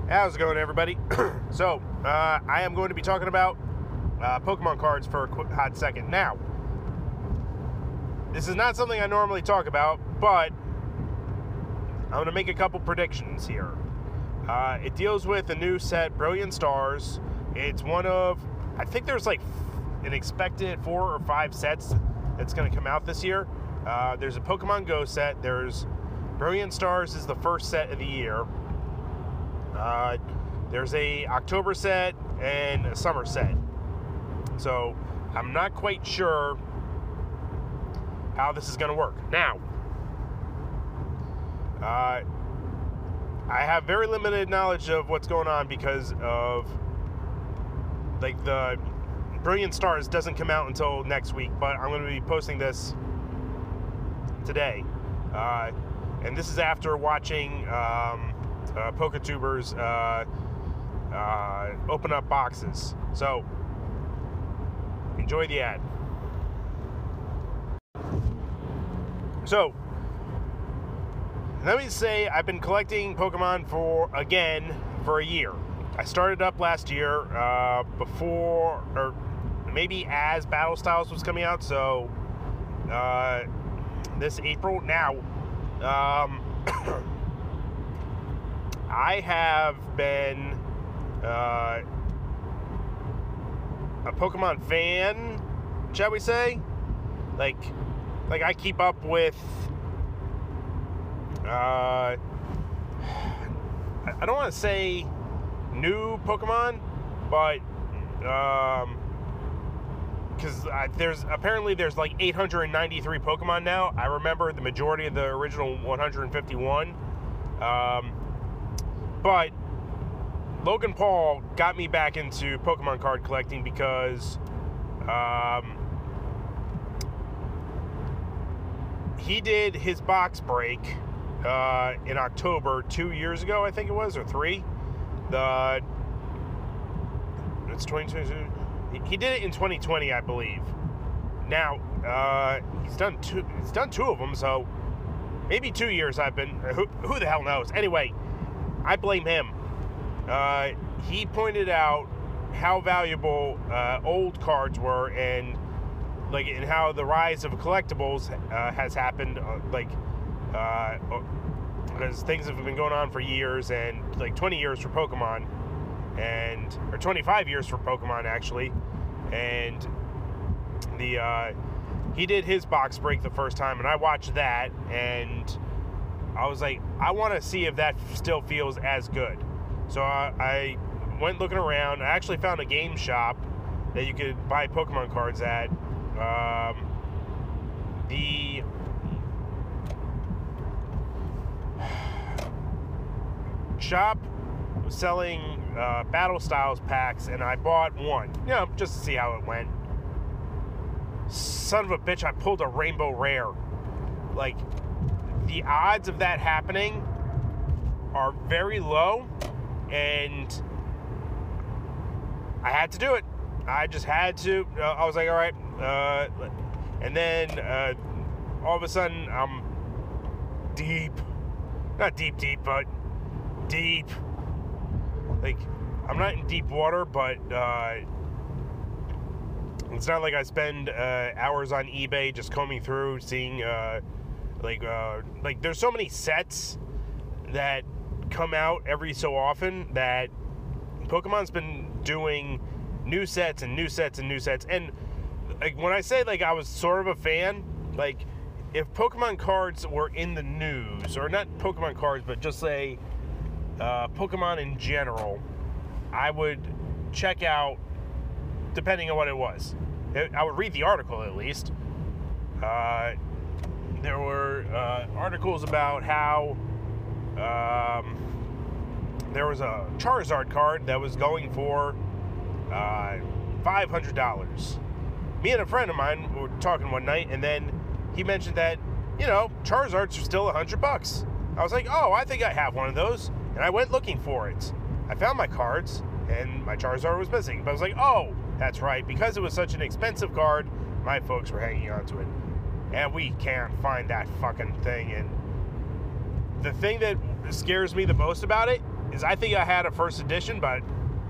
How's it going, everybody? So, I am going to be talking about Pokemon cards for a hot second. Now, this is not something I normally talk about, but I'm going to make a couple predictions here. It deals with a new set, Brilliant Stars. It's one of, I think there's like an expected 4 or 5 sets that's going to come out this year. There's a Pokemon Go set. There's Brilliant Stars is the first set of the year. There's a October set and a summer set. So I'm not quite sure how this is going to work. Now, I have very limited knowledge of what's going on because of, like, the Brilliant Stars doesn't come out until next week, but I'm going to be posting this today. And this is after watching PokeTubers open up boxes. So, enjoy the ad. So, let me say I've been collecting Pokemon for a year. I started up last year before, or maybe as Battle Styles was coming out, so this April. Now, I have been a Pokemon fan, shall we say? Like I keep up with, I don't want to say new Pokemon, but because there's like 893 Pokemon now. I remember the majority of the original 151. But Logan Paul got me back into Pokemon card collecting because he did his box break in October 2 years ago, I think it was, or 3. It's 2022. He did it in 2020, I believe. Now he's done 2 of them, so maybe 2 years I've been. Who the hell knows? Anyway, I blame him. He pointed out how valuable old cards were, and how the rise of collectibles has happened. Because things have been going on for years, and like 20 years for Pokemon, or 25 years for Pokemon actually, and he did his box break the first time, and I watched that, and I was like, I want to see if that still feels as good. So I went looking around. I actually found a game shop that you could buy Pokemon cards at. The shop was selling Battle Styles packs, and I bought one, just to see how it went. Son of a bitch, I pulled a Rainbow Rare. Like, the odds of that happening are very low, and I had to do it. I just had to. I was like, all right. And then all of a sudden, I'm deep. Not deep, but deep. Like, I'm not in deep water, but it's not like I spend hours on eBay just combing through, seeing, there's so many sets that come out every so often that Pokemon's been doing new sets and new sets and new sets. And like, when I say like I was sort of a fan, like if Pokemon cards were in the news, or not Pokemon cards, but just say Pokemon in general, I would check out, depending on what it was. I would read the article at least. There were articles about how there was a Charizard card that was going for $500. Me and a friend of mine were talking one night, and then he mentioned that, Charizards are still $100. I was like, oh, I think I have one of those. And I went looking for it. I found my cards, and my Charizard was missing. But I was like, oh, that's right. Because it was such an expensive card, my folks were hanging on to it. And we can't find that fucking thing. And the thing that scares me the most about it is I think I had a first edition, but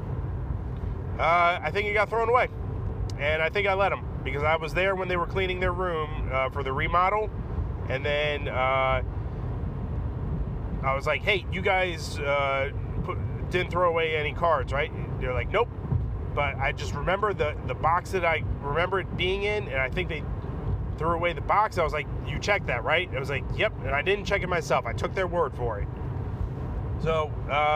I think it got thrown away. And I think I let them because I was there when they were cleaning their room for the remodel. And then I was like, hey, you guys didn't throw away any cards, right? And they're like, nope. But I just remember the box that I remember it being in, and I think they threw away the box. I was like, you checked that, right? I was like, yep. And I didn't check it myself. I took their word for it. So,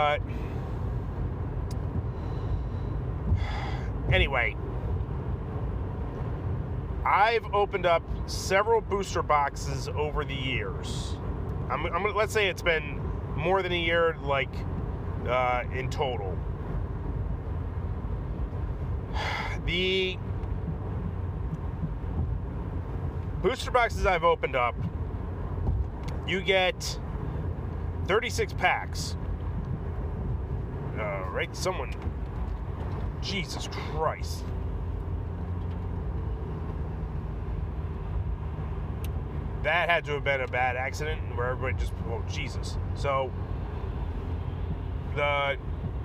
anyway, I've opened up several booster boxes over the years. I'm gonna, let's say it's been more than a year, like, in total. The booster boxes I've opened up, you get 36 packs. Right? Someone... Jesus Christ. That had to have been a bad accident where everybody just... Oh, Jesus. So, the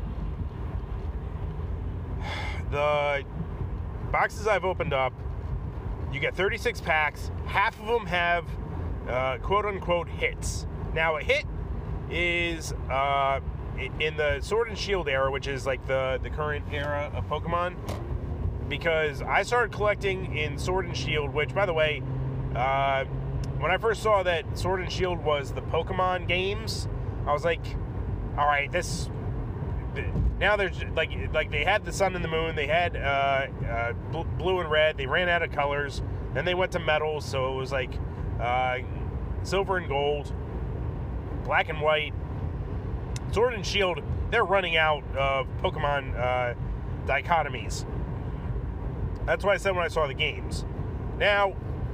boxes I've opened up, you get 36 packs. Half of them have quote-unquote hits. Now, a hit is in the Sword and Shield era, which is like the current era of Pokemon, because I started collecting in Sword and Shield, which, by the way, when I first saw that Sword and Shield was the Pokemon games, I was like, all right, this... Now there's like they had the Sun and the Moon, they had blue and red, they ran out of colors, then they went to metals, so it was like silver and gold, black and white. Sword and Shield, they're running out of Pokemon dichotomies. That's what I said when I saw the games. Now,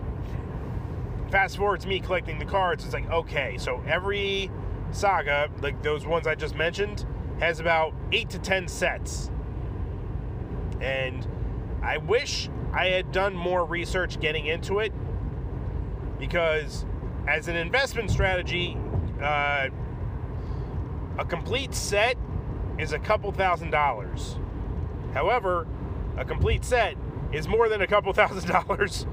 fast forward to me collecting the cards, it's like, okay, so every saga, like those ones I just mentioned, has about 8 to 10 sets. And I wish I had done more research getting into it, because as an investment strategy, a complete set is a couple $1,000s. However, a complete set is more than a couple $1,000s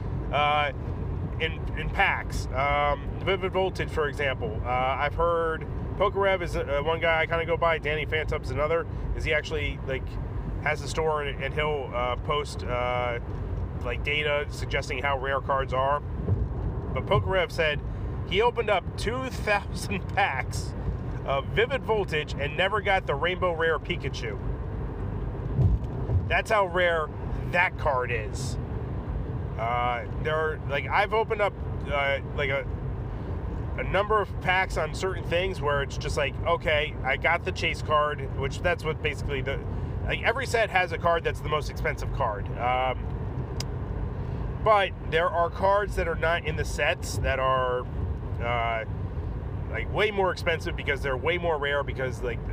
in packs. Vivid Voltage, for example. I've heard Pokerev is one guy I kind of go by. Danny Phantom's another. Is he actually like has a store and he'll post like data suggesting how rare cards are. But Pokerev said he opened up 2,000 packs of Vivid Voltage and never got the Rainbow Rare Pikachu. That's how rare that card is. There are, like, I've opened up like a number of packs on certain things where it's just like, okay, I got the chase card, which that's what basically like every set has a card that's the most expensive card. But there are cards that are not in the sets that are like way more expensive because they're way more rare, because like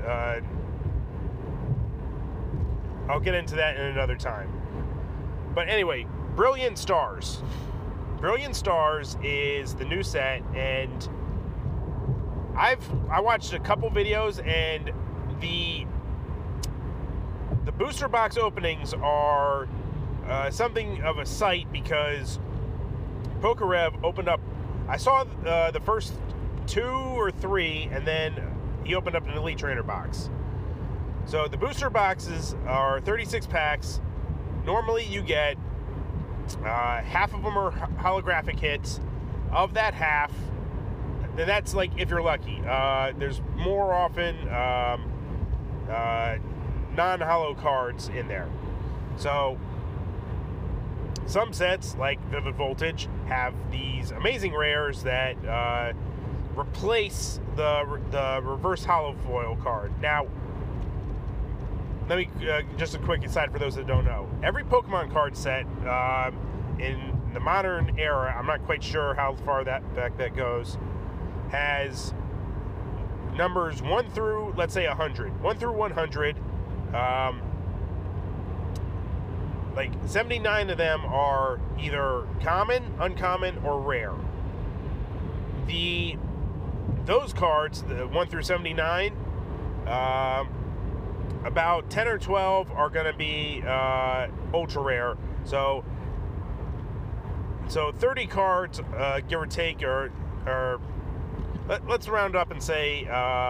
I'll get into that in another time. But anyway, Brilliant Stars. Brilliant Stars is the new set, and I watched a couple videos, and the booster box openings are something of a sight, because Pokerev opened up, I saw the first 2 or 3, and then he opened up an Elite Trainer box. So the booster boxes are 36 packs. Normally you get half of them are holographic hits. Of that half, then that's like if you're lucky. There's more often non-holo cards in there. So some sets, like Vivid Voltage, have these amazing rares that replace the reverse holo foil card. Now, let me just a quick aside for those that don't know. Every Pokemon card set in the modern era, I'm not quite sure how far back that goes, has numbers 1 through, let's say, 100. 1 through 100. Like 79 of them are either common, uncommon, or rare. Those cards, the 1 through 79, about 10 or 12 are going to be ultra rare. So 30 cards, give or take, or let's round up and say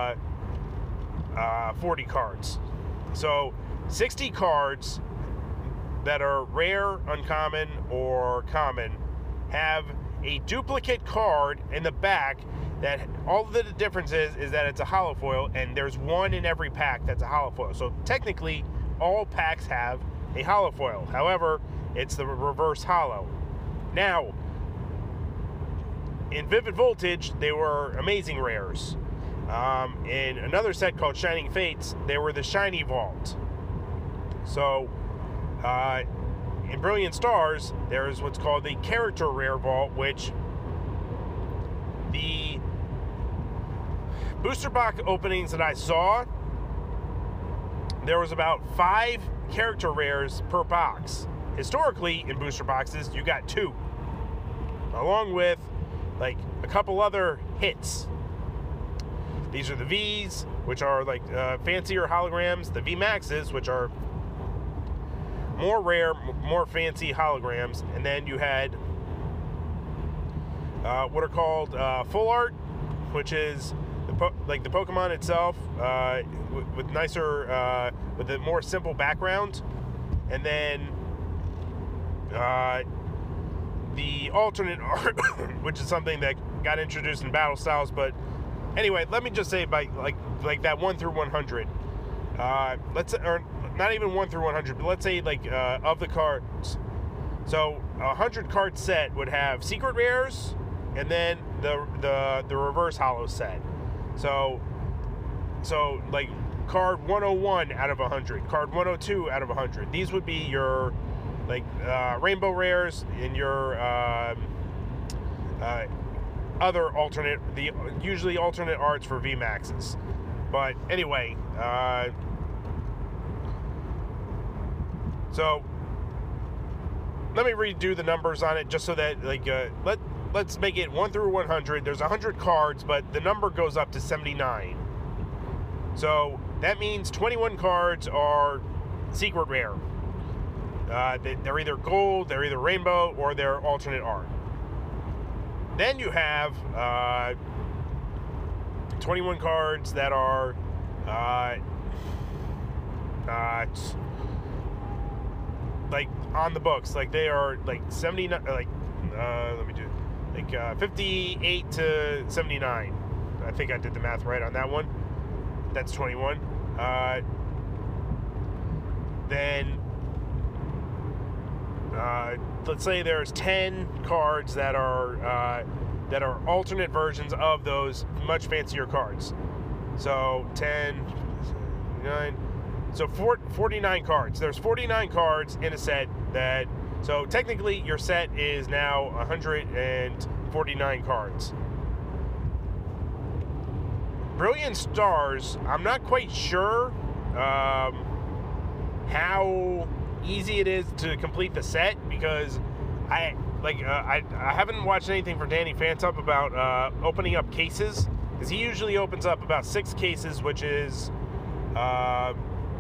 40 cards. So 60 cards that are rare, uncommon, or common have a duplicate card in the back that all the difference is that it's a holo foil, and there's one in every pack that's a holo foil. So technically, all packs have a holo foil. However, it's the reverse holo. Now, in Vivid Voltage, they were amazing rares. In another set called Shining Fates, they were the Shiny Vault. So, in Brilliant Stars, there's what's called the Character Rare Vault, which the booster box openings that I saw, there was about 5 character rares per box. Historically, in booster boxes, you got 2, along with like a couple other hits. These are the V's, which are like fancier holograms, the V Maxes, which are more rare, more fancy holograms, and then you had what are called full art, which is like the Pokemon itself with nicer, with a more simple background, and then the alternate art, which is something that got introduced in Battle Styles. But anyway, let me just say by like that 1 through 100. Or not even 1 through 100, but let's say like of the cards. So a 100 card set would have secret rares, and then the reverse holo set. So like card 101 out of 100, card 102 out of 100. These would be your like rainbow rares and your other alternate, usually alternate arts for V Maxes. But anyway, so let me redo the numbers on it just so that like let's make it 1 through 100. There's 100 cards, but the number goes up to 79. So that means 21 cards are secret rare. They're either gold, they're either rainbow, or they're alternate art. Then you have 21 cards that are like on the books, like they are like 79, like let me do like 58 to 79. I think I did the math right on that one. That's 21. Then let's say there's 10 cards that are alternate versions of those much fancier cards. So 10, 9, so 49 cards. There's 49 cards in a set that, so technically your set is now 149 cards. Brilliant Stars, I'm not quite sure how easy it is to complete the set, because I haven't watched anything from Danny Phantom about opening up cases, because he usually opens up about 6 cases, which is about,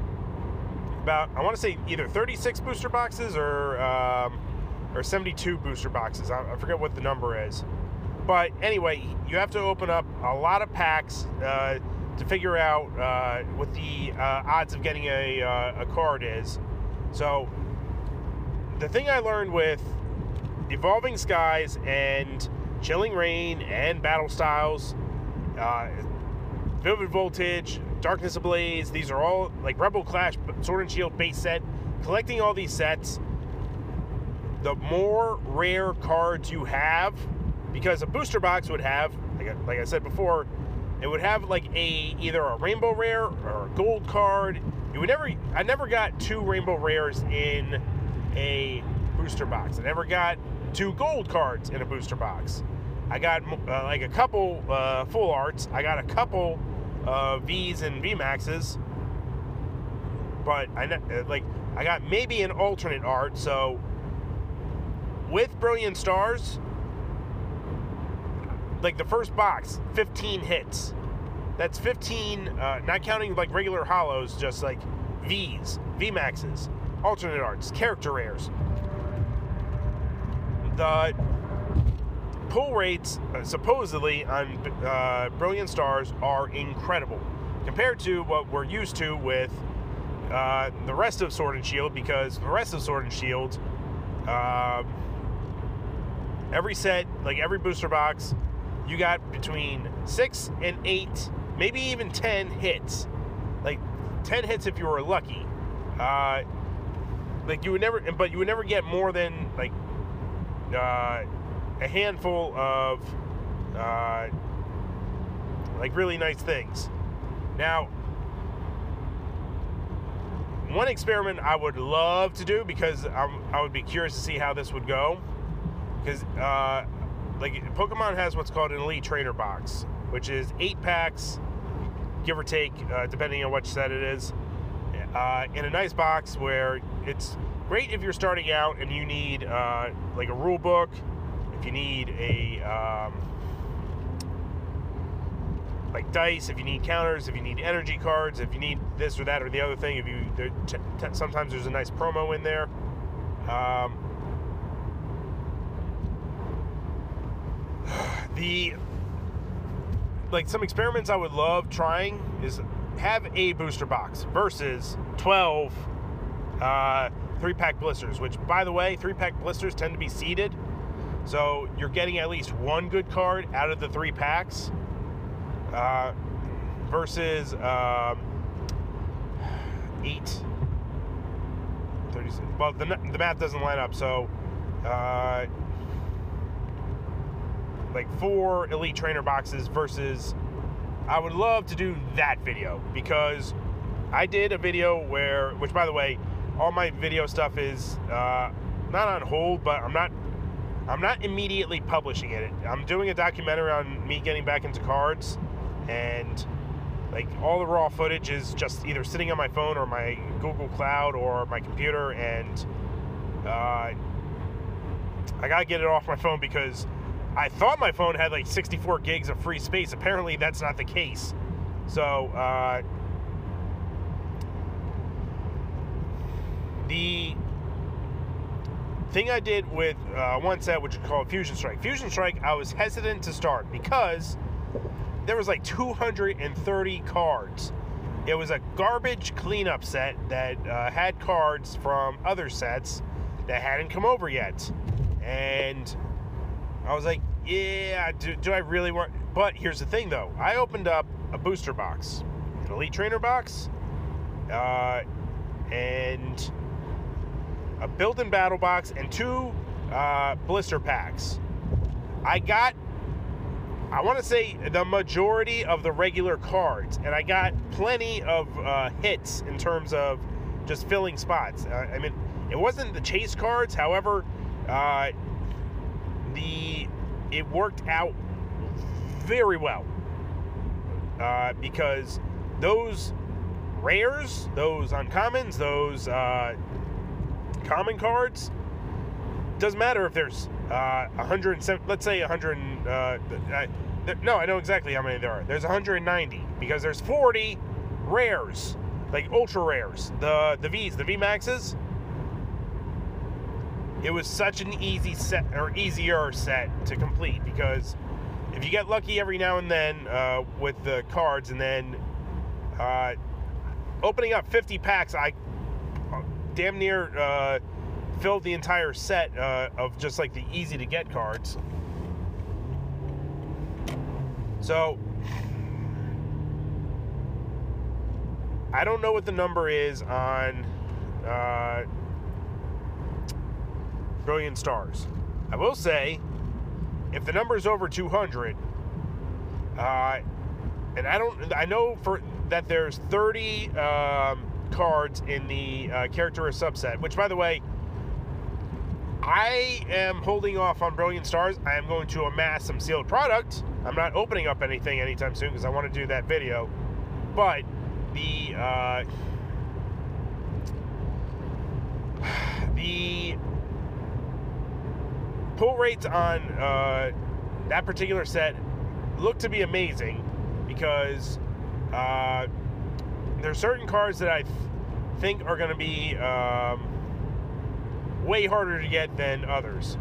I want to say either 36 booster boxes or 72 booster boxes. I forget what the number is. But anyway, you have to open up a lot of packs to figure out what the odds of getting a card is. So the thing I learned with Evolving Skies and Chilling Reign and Battle Styles, Vivid Voltage, Darkness Ablaze, these are all like Rebel Clash, Sword and Shield base set. Collecting all these sets, the more rare cards you have, because a booster box would have, like I said before, it would have like either a rainbow rare or a gold card. I never got 2 rainbow rares in a booster box. I never got 2 gold cards in a booster box. I got like a couple full arts. I got a couple V's and V Maxes, but I got maybe an alternate art. So with Brilliant Stars, like the first box, 15 hits. That's 15, not counting like regular hollows, just like Vs, VMAXs, alternate arts, character rares. The pull rates, supposedly, on Brilliant Stars are incredible compared to what we're used to with the rest of Sword and Shield, because the rest of Sword and Shield, every set, like every booster box, you got between 6 and 8, maybe even 10 hits. Like 10 hits if you were lucky. Like you would never get more than like a handful of like really nice things. Now, one experiment I would love to do, because I would be curious to see how this would go, because like Pokemon has what's called an Elite Trainer box, which is 8 packs, give or take, depending on which set it is, in a nice box where it's great if you're starting out and you need like a rule book, if you need a like dice, if you need counters, if you need energy cards, if you need this or that or the other thing, if you sometimes there's a nice promo in there. Like some experiments I would love trying is have a booster box versus 12 3-pack blisters, which, by the way, 3-pack blisters tend to be seeded, so you're getting at least one good card out of the 3 packs, versus 8. 36. Well, the math doesn't line up, so like 4 Elite Trainer boxes versus, I would love to do that video, because I did a video where, which, by the way, all my video stuff is not on hold, but I'm not immediately publishing it. I'm doing a documentary on me getting back into cards, and like all the raw footage is just either sitting on my phone or my Google Cloud or my computer, and I gotta get it off my phone because I thought my phone had like 64 gigs of free space. Apparently that's not the case. So the thing I did with one set, which is called Fusion Strike. Fusion Strike, I was hesitant to start because there was like 230 cards. It was a garbage cleanup set that had cards from other sets that hadn't come over yet. And I was like, yeah, do I really want... But here's the thing, though. I opened up a booster box, an Elite Trainer box, and a built-in battle box, and 2 blister packs. I got, I want to say, the majority of the regular cards, and I got plenty of hits in terms of just filling spots. I mean, it wasn't the chase cards, however, it worked out very well, because those rares, those uncommons, those common cards, doesn't matter if there's 107, let's say 100, no, I know exactly how many there are. There's 190, because there's 40 rares, like ultra rares, the Vs, the VMAXs. It was such an easy set, or easier set to complete, because if you get lucky every now and then with the cards, and then opening up 50 packs, I damn near filled the entire set of just like the easy to get cards. So I don't know what the number is on Brilliant Stars. I will say, if the number is over 200, and I know for that there's 30 cards in the character subset, which, by the way, I am holding off on Brilliant Stars. I am going to amass some sealed product. I'm not opening up anything anytime soon because I want to do that video. But the pull rates on that particular set look to be amazing, because There's certain cards that I think are going to be way harder to get than others.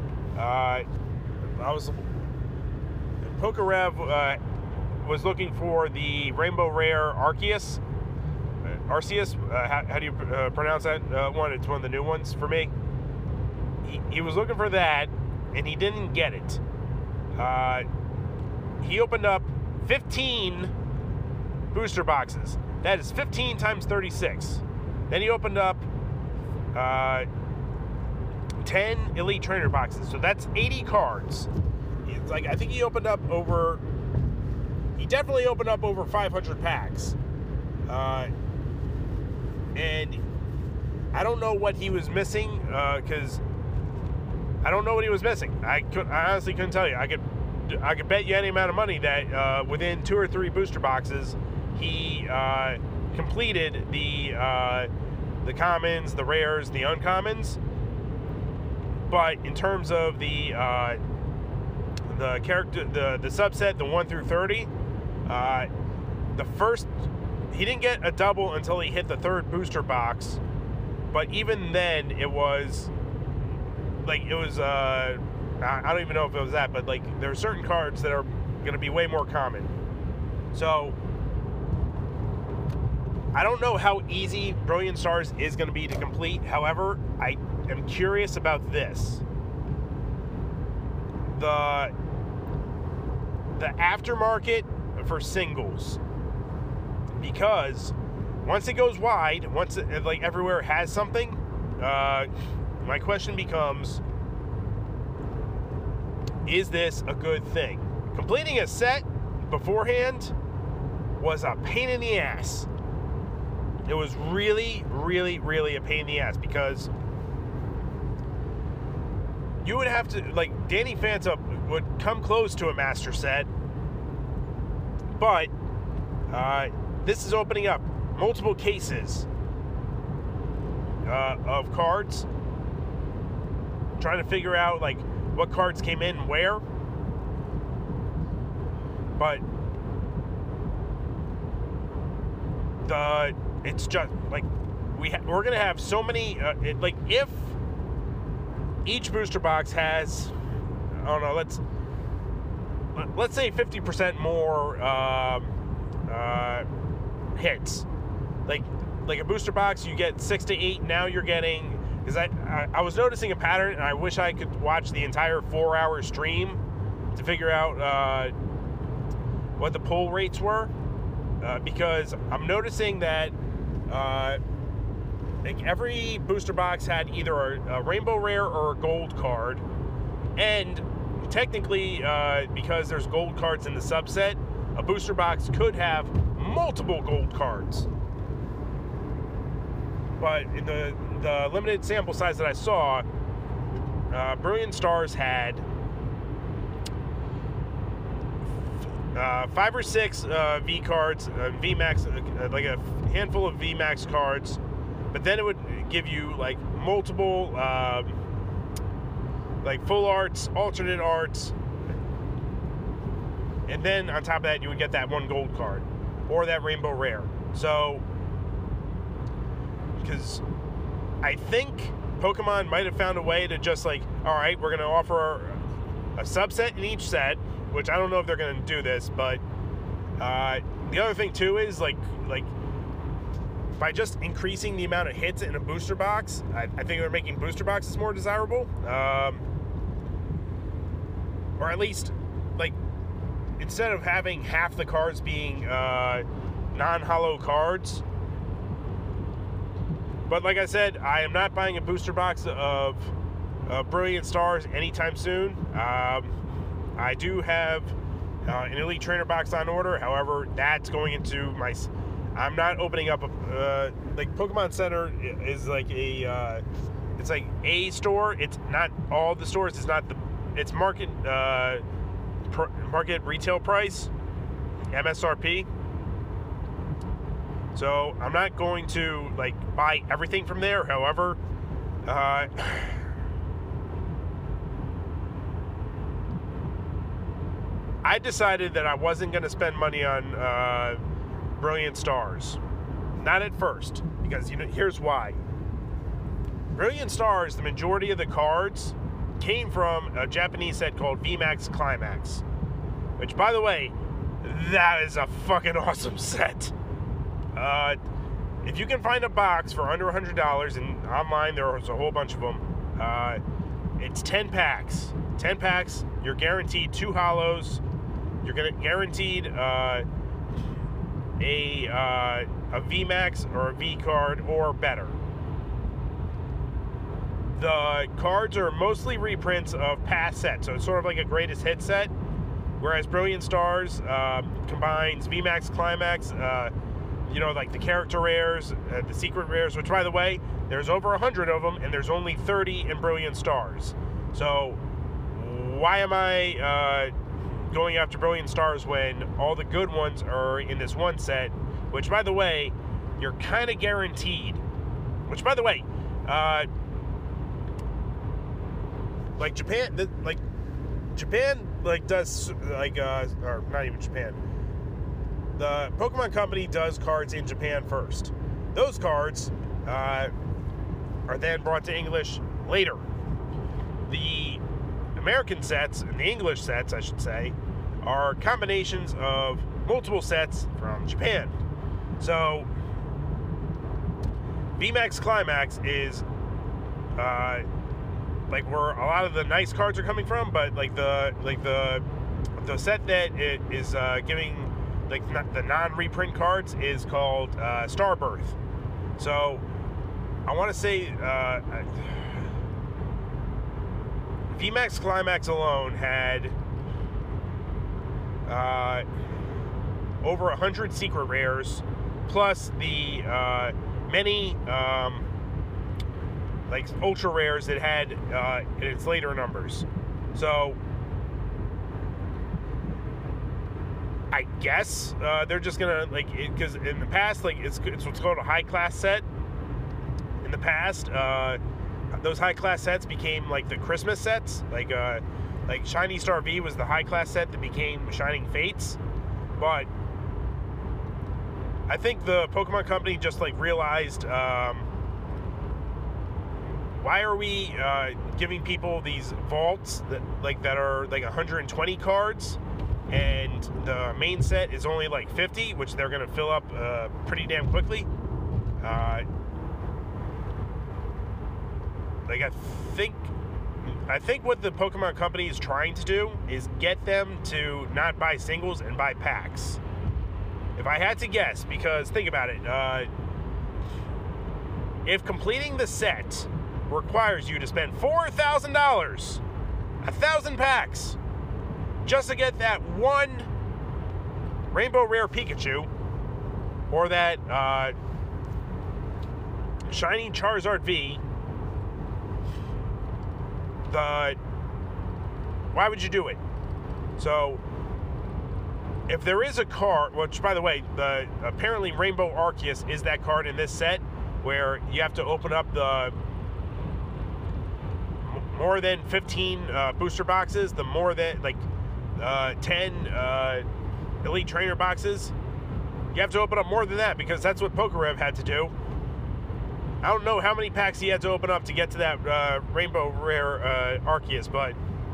Pokerev was looking for the Rainbow Rare Arceus. How do you pronounce that one? It's one of the new ones for me. He was looking for that, and he didn't get it. He opened up 15 booster boxes. That is 15 times 36. Then he opened up 10 Elite Trainer boxes. So that's 80 cards. It's like, I think he definitely opened up over 500 packs. And I don't know what he was missing, because I don't know what he was missing. I honestly couldn't tell you. I could bet you any amount of money that within 2 or 3 booster boxes, he completed the commons, the rares, the uncommons. But in terms of the character, the subset, the 1 through 30, he didn't get a double until he hit the 3rd booster box. But even then, it was I don't even know if it was that, but like, there are certain cards that are going to be way more common. So I don't know how easy Brilliant Stars is going to be to complete. However, I am curious about this. The aftermarket for singles. Because once it goes wide, once it, like, everywhere has something, my question becomes, is this a good thing? Completing a set beforehand was a pain in the ass. It was really, really, really a pain in the ass, because you would have to, like, Danny Phantom would come close to a master set, but this is opening up multiple cases of cards, trying to figure out, like, what cards came in where. But it's just like, we're gonna have so many like, if each booster box has, I don't know, let's say 50% more hits. Like a booster box, you get 6 to 8. Now you're getting, because I was noticing a pattern, and I wish I could watch the entire 4-hour stream to figure out what the pull rates were, because I'm noticing that like, every booster box had either a Rainbow Rare or a Gold card, and technically, because there's Gold cards in the subset, a booster box could have multiple Gold cards. But in the limited sample size that I saw, Brilliant Stars had 5 or 6 V cards, VMAX, like a handful of VMAX cards, but then it would give you, like, multiple like full arts, alternate arts, and then on top of that you would get that 1 Gold card or that Rainbow Rare. So, because I think Pokemon might have found a way to just, like, all right, we're going to offer a subset in each set, which I don't know if they're going to do this, but the other thing too is, like by just increasing the amount of hits in a booster box, I think they're making booster boxes more desirable, or at least, like, instead of having half the cards being non-holo cards. But like I said, I am not buying a booster box of Brilliant Stars anytime soon. I do have an Elite Trainer box on order. However, that's going into my... I'm not opening up a... like, Pokemon Center is like a... it's like a store. It's not all the stores. It's not the... It's market retail price, MSRP. So I'm not going to, like, buy everything from there. However, I decided that I wasn't going to spend money on Brilliant Stars. Not at first, because here's why. Brilliant Stars, the majority of the cards came from a Japanese set called VMAX Climax, which, by the way, that is a fucking awesome set. If you can find a box for under $100, and online there's a whole bunch of them, it's 10 packs. 10 packs, you're guaranteed 2 holos, you're guaranteed a VMAX or a V card or better. The cards are mostly reprints of past sets, so it's sort of like a greatest hit set, whereas Brilliant Stars combines VMAX Climax, like the character rares, the secret rares, which, by the way, there's over 100 of them, and there's only 30 in Brilliant Stars. So why am I going after Brilliant Stars when all the good ones are in this one set, which, by the way, you're kind of guaranteed. Which, by the way, Japan does, or not even Japan. The Pokemon Company does cards in Japan first. Those cards are then brought to English later. The American sets, and the English sets, I should say, are combinations of multiple sets from Japan. So, VMAX Climax is where a lot of the nice cards are coming from, but the set that it is giving the non-reprint cards is called Starbirth. So I want to say VMAX Climax alone had over 100 secret rares, plus the many ultra rares that had in its later numbers. So I guess they're just gonna because in the past, it's what's called a high class set. In the past, those high class sets became the Christmas sets. Like Shiny Star V was the high class set that became Shining Fates. But I think the Pokemon Company just realized, why are we giving people these vaults that are 120 cards, and the main set is only 50, which they're going to fill up pretty damn quickly. I think what the Pokemon Company is trying to do is get them to not buy singles and buy packs. If I had to guess, because think about it, if completing the set requires you to spend $4,000, 1,000 packs, just to get that one Rainbow Rare Pikachu, or that Shiny Charizard V, why would you do it? So, if there is a card, which, by the way, apparently Rainbow Arceus is that card in this set, where you have to open up the more than 15 booster boxes, the more than 10 Elite Trainer boxes. You have to open up more than that, because that's what Pokerev had to do. I don't know how many packs he had to open up to get to that Rainbow Rare Arceus, but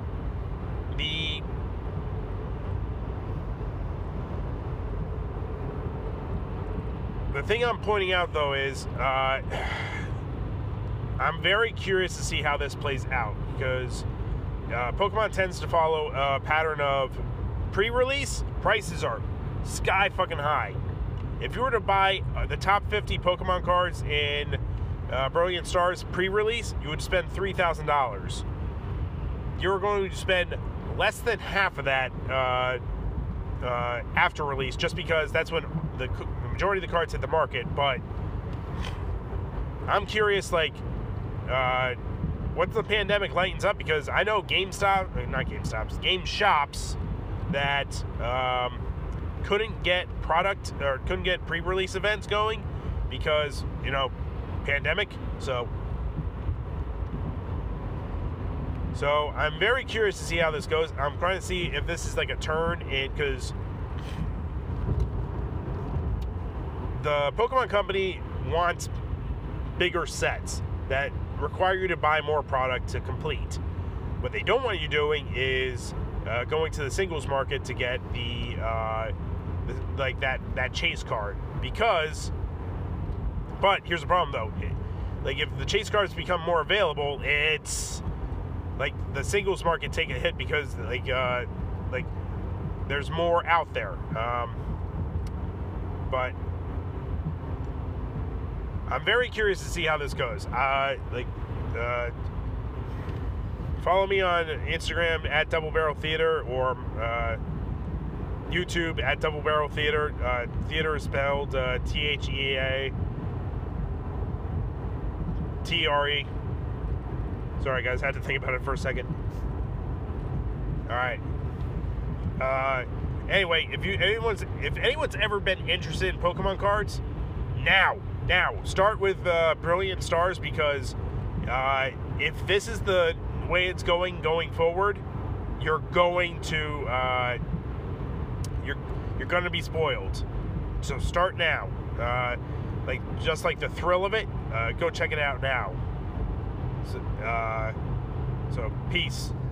the thing I'm pointing out, though, is I'm very curious to see how this plays out, because Pokemon tends to follow a pattern of pre-release, prices are sky fucking high. If you were to buy the top 50 Pokemon cards in Brilliant Stars pre-release, you would spend $3,000. You're going to spend less than half of that after release, just because that's when the majority of the cards hit the market. But I'm curious, once the pandemic lightens up, because I know game shops that couldn't get product or couldn't get pre-release events going because, pandemic. So I'm very curious to see how this goes. I'm trying to see if this is a turn in, because the Pokemon Company wants bigger sets that require you to buy more product to complete. What they don't want you doing is going to the singles market to get the like that chase card, because. But here's the problem though, like if the chase cards become more available, it's like the singles market take a hit because like there's more out there. But I'm very curious to see how this goes. Follow me on Instagram at Double Barrel Theater, or YouTube at Double Barrel Theater. Theater is spelled THEATRE. Sorry guys, had to think about it for a second. Alright. Anyway, if anyone's ever been interested in Pokemon cards, now start with Brilliant Stars, because if this is the way it's going forward, you're going to you're going to be spoiled. So start now. Just like the thrill of it, go check it out now. So peace.